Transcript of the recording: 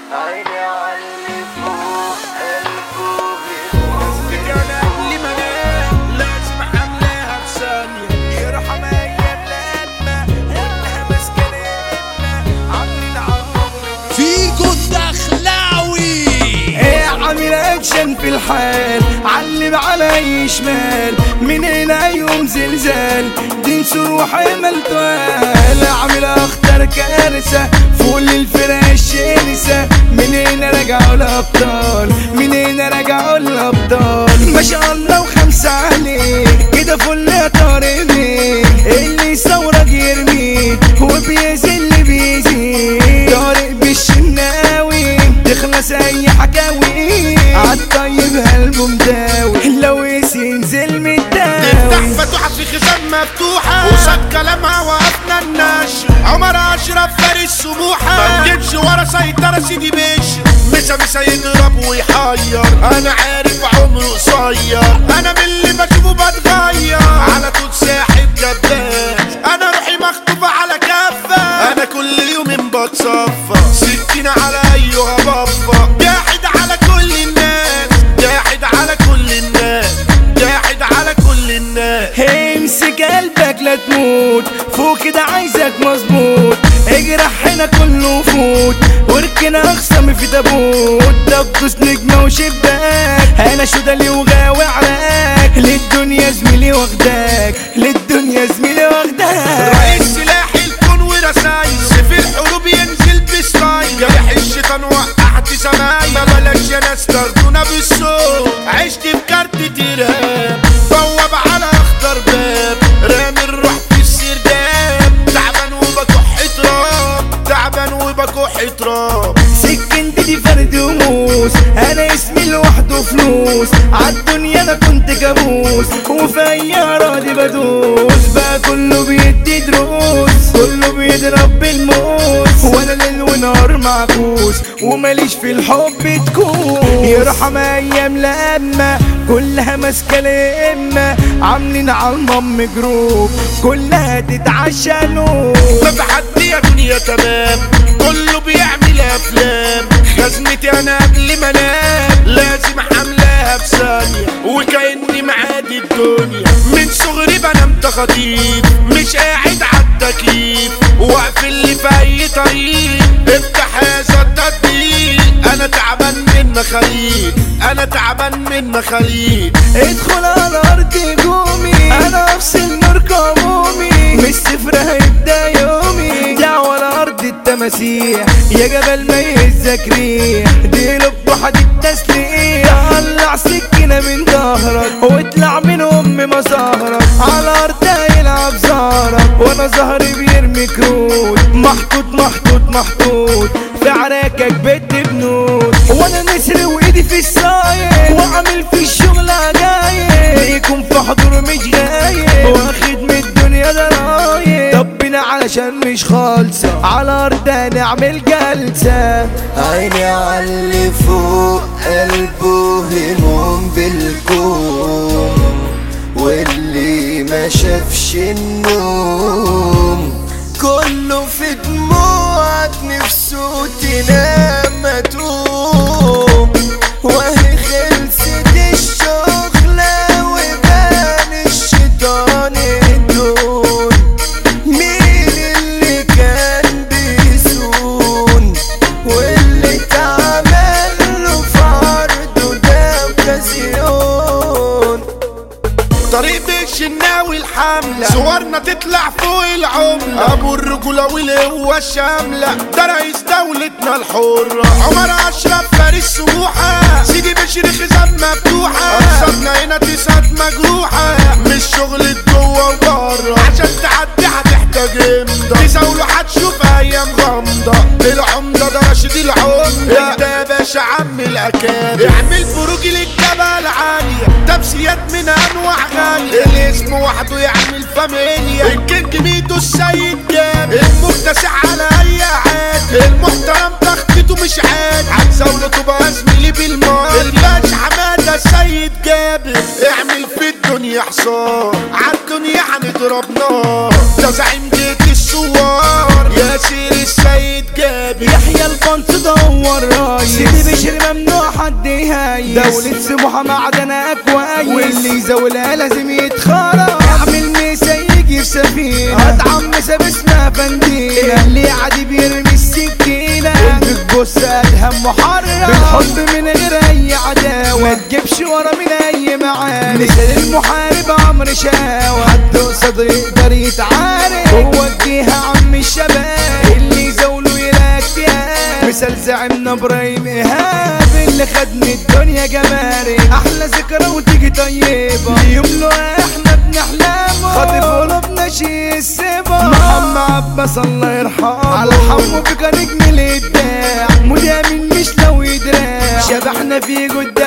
عيني علي فوق قلبه كان قبل ما انام لازم حملها بثانية يرحم ايام لما قلنا مسكنتنا عاملين عالرغم فيكو الدخلاوي. ايه عامل اكشن في الحال علم علي شمال من هنا يوم زلزال دين سروح ملتوال عامل اخطر كارثة فوق الفرق الشرسة من هنا رجعوا الابطال من هنا رجعوا الابطال ما شاء الله وخمسة عليك كده فل يا طارقني اللي ثورك يرميك وبيزل بيزيد طارق بالشناوي تخلص اي حكاوي عالطيب قلبه مداوي لو ينزل متداوي تفتح فتوحة في خزان مفتوحة وصاد كلامها وقفنا النشر عمر اشرف فارس سموحة ما تجيبش ورا سيطرة سيدي بشر مسا يضرب ويحير انا عارف عمره قصير انا من اللي بشوفه بتغير على طول ساحب جبان انا روحي مخطوفة على كفة انا كل يوم بتصفى سكينة على ايها بفة جاحد على كل الناس جاحد على كل الناس جاحد على كل الناس امسك قلبك لا تموت فوق كده عايزك مظبوط اجرح هنا كله فوت واركن اخصم في تابوت دبس نجمة وشباك انا شدلي وغاوي عراك للدنيا زميلي واخداك للدنيا زميلي واخداك رئيس سلاح الكون ورسايل سيف الحروب ينزل بستايل جرح الشيطان وقعت زمايل ما بلاش يا ناس تاخدونا بالصوت عشت بكارت ترهاب بواب على اخضر باب رامي الروح في السرداب تعبان وبكح تراب تعبان وبكح تراب سكنت دي فرد وموس انا اسمي لوحده فلوس عالدنيا انا كنت كابوس وفي اي اراضي بدوس بقى كله بيدي دروس كله بيضرب بالموس وانا ليل ونهار معكوس وماليش في الحب تكوس يرحم ايام لما كلها ماسكه لامه عاملين عالمام جروب كلها تتعشى نوم ما في حد يا دنيا تمام كله بيعمل افلام خزنتي انا قبل ما انام لازم حملها بثانية وكأني معادي الدنيا من صغري بنام تخطيف مش قاعد عالتكييف واقف اللي في اي طريق افتح هذا التطبيق انا تعبان من مخاليق انا تعبان من مخاليق ادخل على ارض هجومي انا افصل نور كمومي من الصفر هيبدا يومي دعوة لارض التماسيح يا جبل ما يهزك ريح دي لب حديد تسليح طلع سكينة من ظهرك واطلع من مظهرك على ارض هيلعب زهرك وانا ظهري بيرمي كروت محطوط في عراكك بيت بنود وانا نسر وايدي في السايق وعامل في الشغل عجايب يكون في حضور مش غايب واخد من الدنيا ضرايب طبنا علشان مش خالصة على ارض نعمل جلسة عيني علي فوق قلبه هموم بالكون واللي ما شافش النوم كله في دموعك نفسه تنام ما تقوم وهي خلصت الشغلة وبان الشيطان الدون مين اللي كان بيسون واللي اتعمل له في عرضه ده اوكازيون طريق الشناوي الحملة صورنا تطلع فوق العملة ابو الرجولة والقوة الشاملة ده رئيس دولتنا الحرة عمر اشرف فارس سموحة سيدي بشر خزان مفتوحة اقصادنا هنا تسعة مجروحة مش شغل جوه وبره عشان تعدي هتحتاج امضى تساوله هتشوف ايام غامضة العمدة ده راشد العمدة انت يا باشا عم الاكابر اعمل فروج للجبل عالية تمسيات من انواع غالية الاسم وحده يعمل فاميليا الكينج ميدو السيد جابر المكتسح على اي عاد المحترم تخطيته مش عاد هتزاوله بقى زميلي بالمال الباشا حمادة السيد جابر اعمل في الدنيا حصار عالدنيا هنضرب نار ده زعيم جيت السوار ياسر السيد جابر يحيى البنط دور سيدي بشر ممنوع حد يهايس، دولة سموحة معدنها كويس، واللي يزولها لازم يتخرج، اعمل ميسا يجي سفينة، هتعم ساب اسمها فندينة، اللي عادي بيرمي السكينة، بتبص ادهم محرر، بالحب من غير اي عداوة، ما تجيبش ورا من اي معاني، مثال المحارب عمرو شاوة، حد قصده يقدر يتعارك، هو الجهة عم الشباب، اللي يزولوا يلاقيها، مثال زعيمنا ابراهيم ايهاب، اللي خدني الدنيا جمارك، احلى ذكرى وتيجي طيبة، اليوم له احنا بنحلمه، خاطف قلوبنا شي السبا، محمد عباس الله يرحمه، على حمو بكا نجم الابداع، مدامن مش لو يدراع، شبحنا في جد